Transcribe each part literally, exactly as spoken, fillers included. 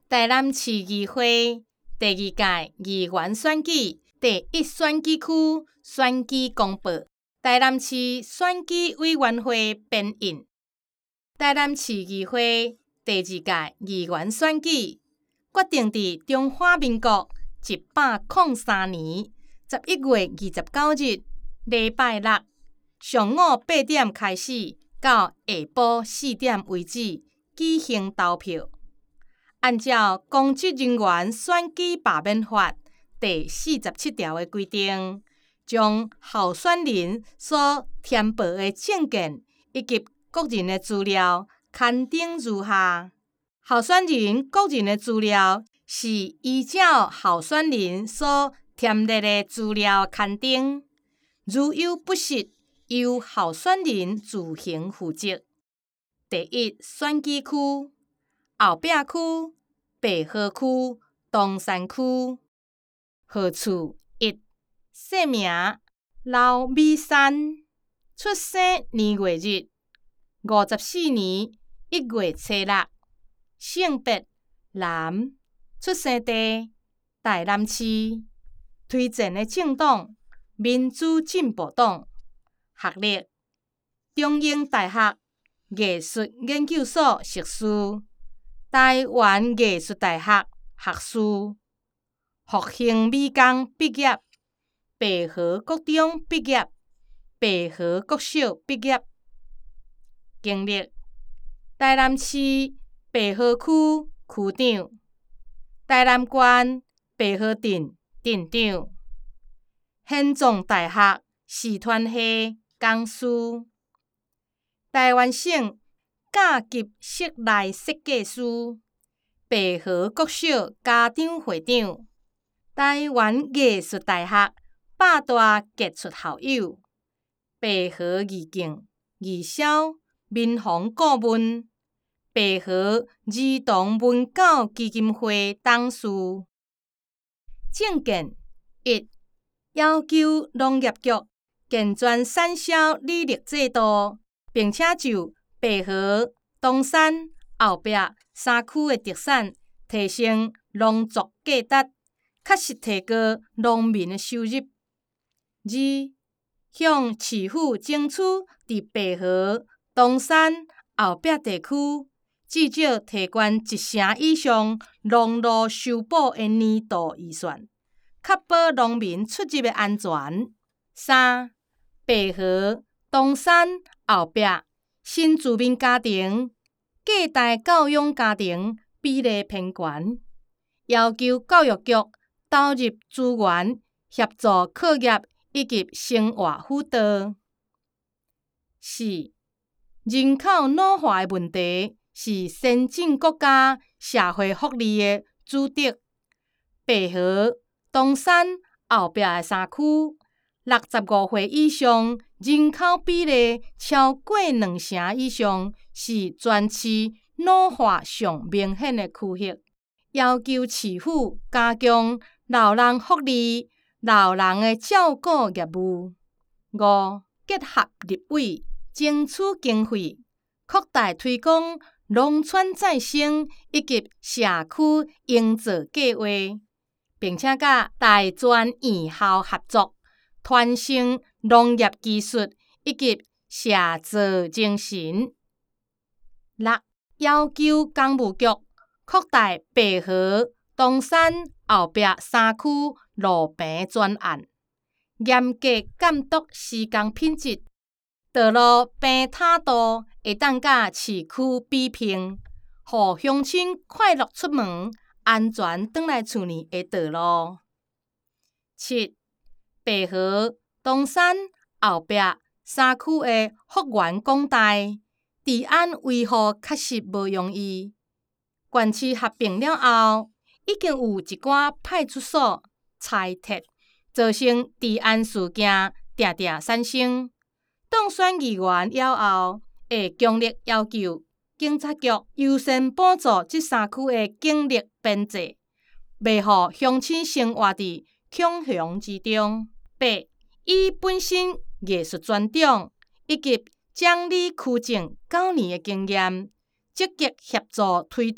台南市议会第二屆议员选舉第一選舉區選舉公報，台南市選舉委員會編印。台南市議會第二屆議員選舉決定佇中華民國一百零三年十一月二十九日禮拜六上午八點開始，到下晡四點為止舉行投票。按照《公職人員選舉罷免法》第四十七條的規定，將候選人所填報的證件以及個人的資料刊登如下：候選人個人的資料是依照候選人所填列的資料刊登，如有不實，由候選人自行負責。第一選舉區後壁區、白河區、東山區。號次一、姓名劉美珊，出生年月日五十四年一月初六，性別男，出生地台南市，推薦的政黨民主進步黨，學歷中英大學藝術研究所碩士，台灣藝術大學學士，復興美工畢業，白河國中畢業，白河國小畢業。經歷台南市白河區區長，台南縣白河鎮鎮長，現狀大學視傳系講師，台灣省甲級室內設計師，白河國小家長會長，台灣藝術大學百大傑出校友，白河義警義消民防顧問，白河兒童文教基金會董事。政見一、要求農業局健全產銷履歷制度，並且就白河、東山、後壁三區的特產提升農作價值，確實提高農民的收入。二、向市府爭取佇白河、東山、後壁地區至少提懸一成以上農路修補的年度預算，確保農民出入的安全。三、白河、東山、後壁新住民家庭、隔代教養家庭比例偏懸，要求教育局投入資源協助課業以及生活輔導。四、人口老化的問題是先進國家社會福利的主軸。白河、東山、後壁的三區，六十五歲以上人口比例超過兩成以上，是全市老化上明顯的區域。要求市府加強老人福利、老人的照顧業務。五、結合立委爭取經費，擴大推廣農村再生以及社區營造計劃，並且甲大專院校合作，傳承農業技術以及社造精神。六、要求工務局擴大白河、東山、後壁三區路坪專案，嚴格監督施工品質，道路坪塌度會當甲市區比拼，互鄉親快樂出門，安全轉來厝呢的道路。七、白河、東山、後壁三區的幅員廣大，治安維護確實無容易。縣市合併了後，已經有一寡派出所裁撤，造成治安事件常常產生。當選議員了後，會強烈要求警察局優先補助這三區的警力編制，袂互鄉親生活佇恐慌之中。八、以本身藝術專長以及獎勵區政九年的經驗，積極協助推動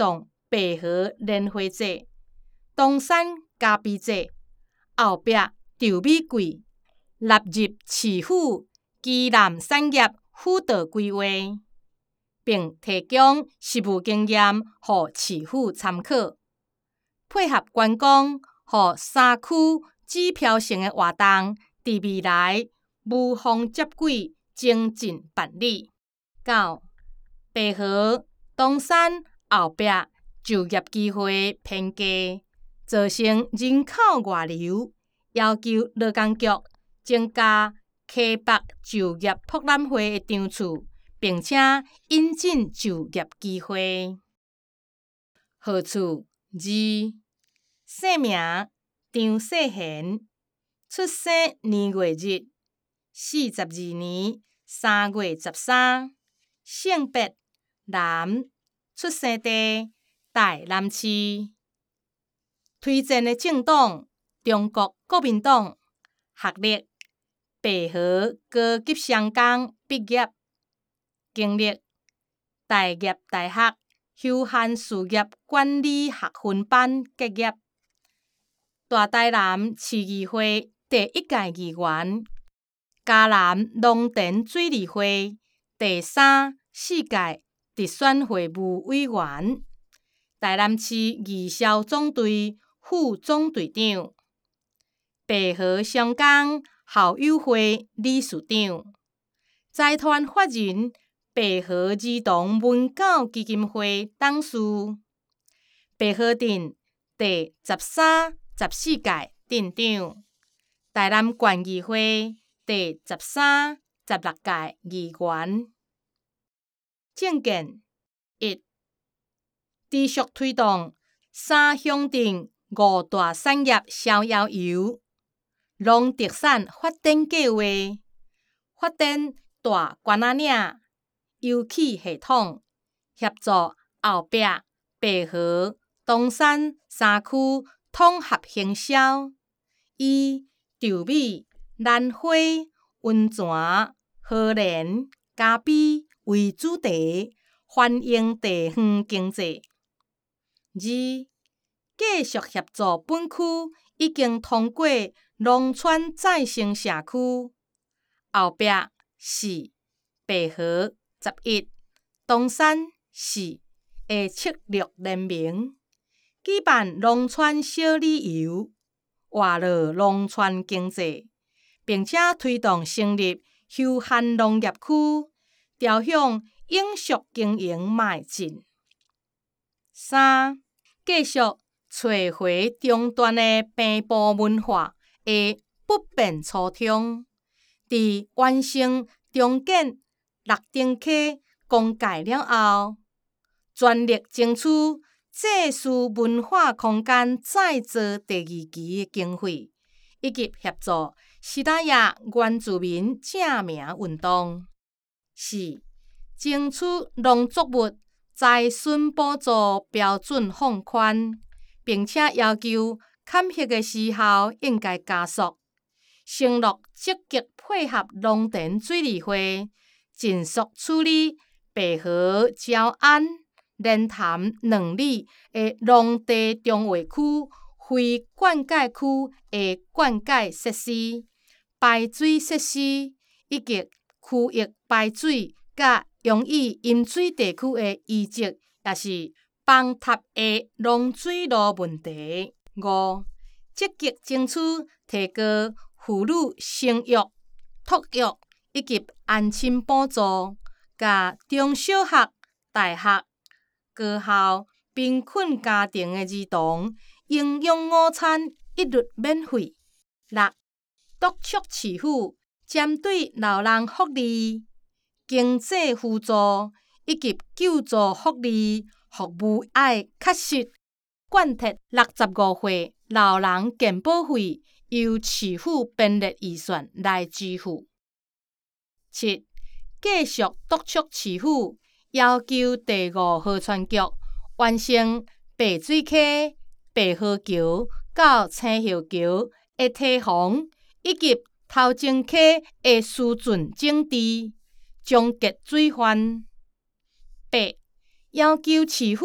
白河莲花节、东山嘉碧节，后壁赵美贵纳入市府基南产业辅导规划，并提供实务经验予市府参考，配合观光予三区指标性的活动，伫未来无缝接轨，精进办理。九、白河、东山后壁就业机会偏低，造成人口外流，要求劳工局增加溪北就业博览会的场次，并且引进就业机会。号次二、姓名张世贤，出生年月日四十二年三月十三，性别男，出生地台南市。推荐的政党中国国民党，学历白河高级商工毕业，经历大业大学休闲事业管理学分班结业，大台南市议会第一届议员，嘉南农田水利会第三、四届直选会务委员，台南市义消总队副总队长，白河商工校友会理事长，财团法人白河儿童文教基金会董事，白河镇第十三、十四届镇长，台南县议会第十三、十六届议员。政见一、持续推动三乡镇五大产业逍遥游、农特产发展计划，发展大关仔岭油气系统，协助后壁白河、东山三区统合行销，以稻米、兰花、温泉、荷莲、咖啡为主题，反映地方经济。二、继续协助本区已经通过农村再生社区，后壁市、白河十一、东山市会策略联名，举办农村小旅游，活络农村经济，并且推动成立休闲农业区，朝向永续经营迈进。三、继续找回中段的平埔文化的不变初衷，伫完成重建六丁溪公界了后，全力争取祭祀文化空间再造第二期的经费，以及协助西拉雅原住民正名运动。四、争取农作物在损补助标准放宽，并且要求砍伐的时效应该加速，承诺积极配合农田水利会，尽速处理白河、礁安、莲潭两里的农地中划区非灌溉区的灌溉设施、排水设施以及区域排水甲用于饮水地区的遗迹，也是崩塌的农水路问题。五、积极争取提高妇女生育、托育以及安亲补助，甲中小学、大学、高校贫困家庭的儿童营养午餐一律免费。六、督促市府针对老人福利、经济辅助以及救助福利服务，要确实贯彻六十五岁老人健保费由市府编列预算来支付。七、继续督促市府要求第五河川局完成白水溪、白河桥到青叶桥的堤防以及头前溪的疏浚整治，终结水患。八、要求市府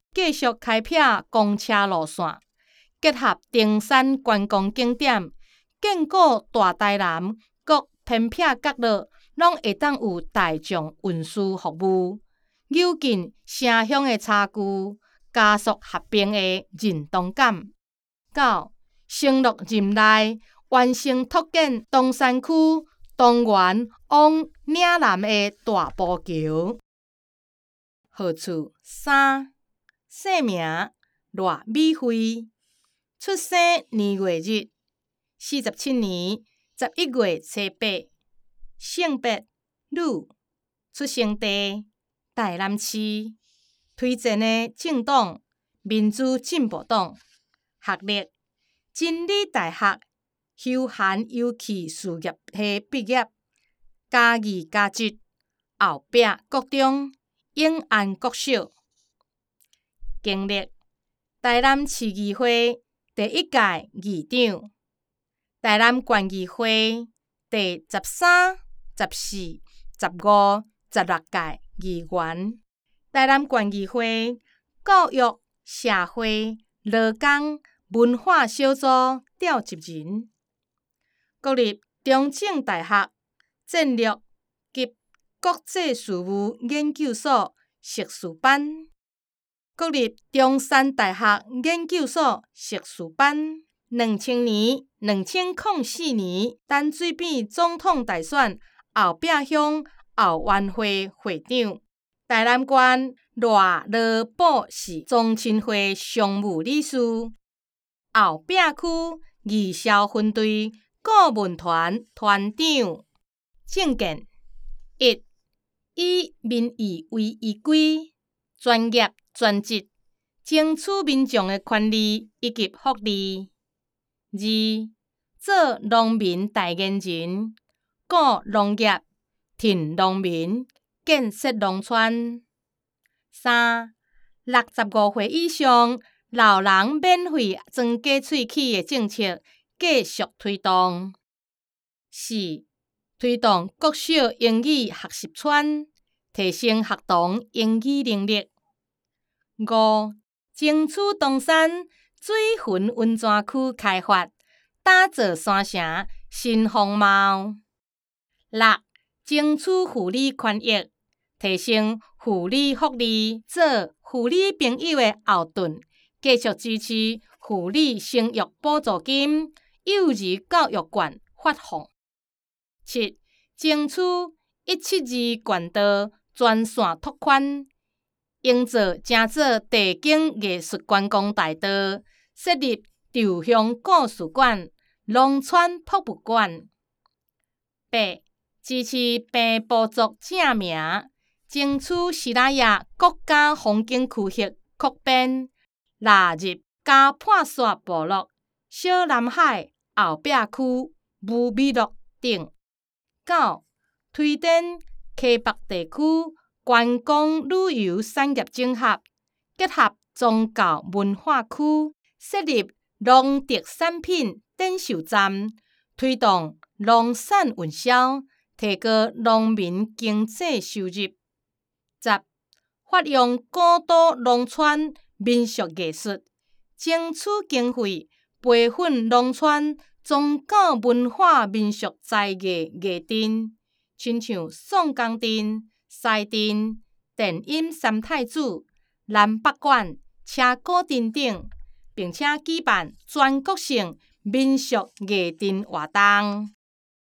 继续开辟公车路线，结合登山观光景点，建构大台南各偏僻角落，拢会当有大众运输服务，扭紧城乡的差距，加速合并的认同感。九、承诺任内完成拓建东山区东园往岭南的大步桥。號厝三，姓名賴美惠，出生年月日四十七年十一月初八，性別女，出生地台南市，推薦的政黨民主進步黨，學歷真理大學休閒遊憩事業系畢業，嘉義加職，後壁國中永安國小。經歷台南市議會第一屆議長，台南縣議會第十三、十四、十五、十六屆議員，台南縣議會教育、社會、勞工、文化小組召集人，國立中正大學戰略及國際事務研究所碩士班，國立中山大學研究所碩士班。兩千年、兩千零四年淡水扁總統大選後壁鄉後援會會長，台南縣賴羅堡市宗親會常務理事，後壁區義消分隊顧問團團長。政見一、以民意為依歸，專業專職，爭取民眾的權利以及福利。二、做農民代言人，顧農業，挺農民，建設農村。三、六十五歲以上老人免費裝假喙齒的政策繼續推動。四、推動國小英語學習村，提升學童英語能力。五、爭取東山水墳溫泉區開發，打造山城新風貌。六、爭取婦女權益，提升婦女福利，做婦女朋友的後盾，繼續支持婦女生育補助金、幼兒教育券發放。七、爭取一七二縣道全線拓寬，營造正做地景藝術觀光大道，設立稻香故事館、農村博物館。八、支持病部族正名，爭取西拉雅國家風景區域擴編，納入加破沙部落、小南海後壁區武美樂等。九、推展溪北地區觀光旅遊產業整合，結合宗教文化區，設立農特產品展售站，推動農產運銷，提高農民經濟收入。十、發揚古都農村民俗藝術，爭取經費培訓農村宗教文化民俗才藝藝陣，親像宋江陣、西陣、電音三太子、南北管、車鼓陣等，並且舉辦全國性民俗藝陣活動。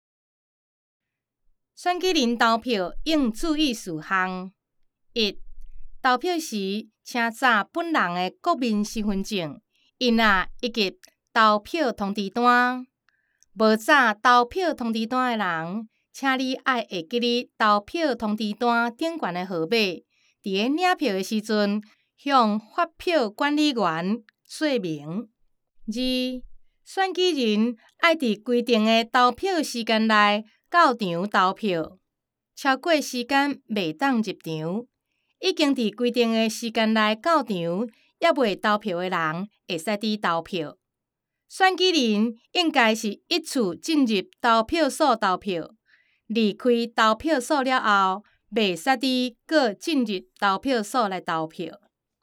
選舉人投票應注意事項：一、投票時請查本人的國民身份證、印仔以及投票通知單。無查投票通知單的人，請你愛會記你投票通知單頂懸的號碼，佇個領票的時陣，向發票管理員說明。二、選舉人愛佇規定的投票時間內到場投票，超過時間袂當入場。已經佇規定的時間內到場，抑未投票的人，會使佇投票。選舉人應該是一次進入投票所投票，離開投票所了後，袂使佇閣進入投票所來投票。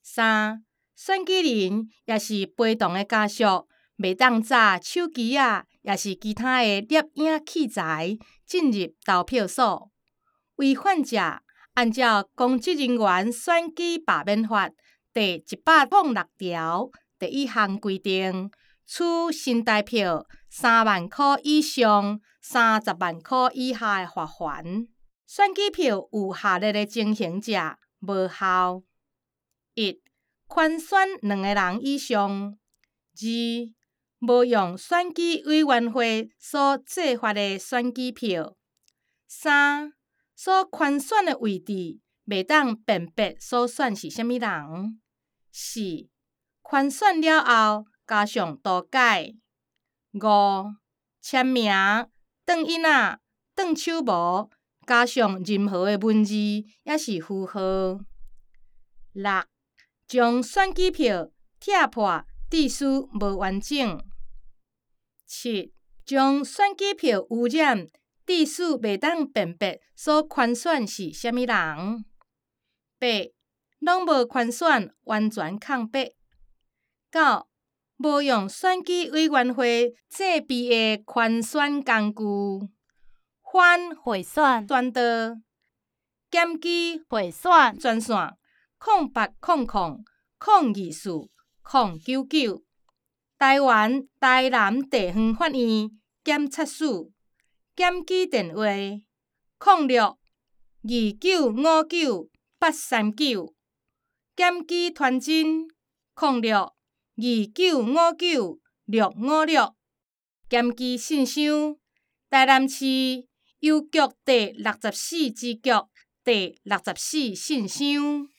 三、选举人也是陪同的家属，袂当载手机啊，也是其他的摄影器材进入投票所。违反者按照《公职人员选举罢免法》第一百零六条第一项规定，处新台票三万块以上、三十万块以下的罚款。选举票有效力的情形者无效。一、圈选两个人以上；二、无用选举委员会所制发的选举票；三、所圈选的位置袂当辨别所选是啥物人；四、圈选了后加上涂改；五、签名、转印仔、转手模，加上任何的文字也是符合。六、将选举票拆破，致使无完整。七、将选举票污染，致使袂当辨别所圈选是啥物人。八、拢无圈选，完全空白。九、无用选举委员会制备的圈选工具，反贿选、 传导、检举、 贿选、 专线空八空空空二四空九九，台湾台南地方法院检察署检举电话：空六二九五九八三九，检举传真：空六二九五九六五六，检举信箱：台南市邮局第六十四支局第六十四信箱。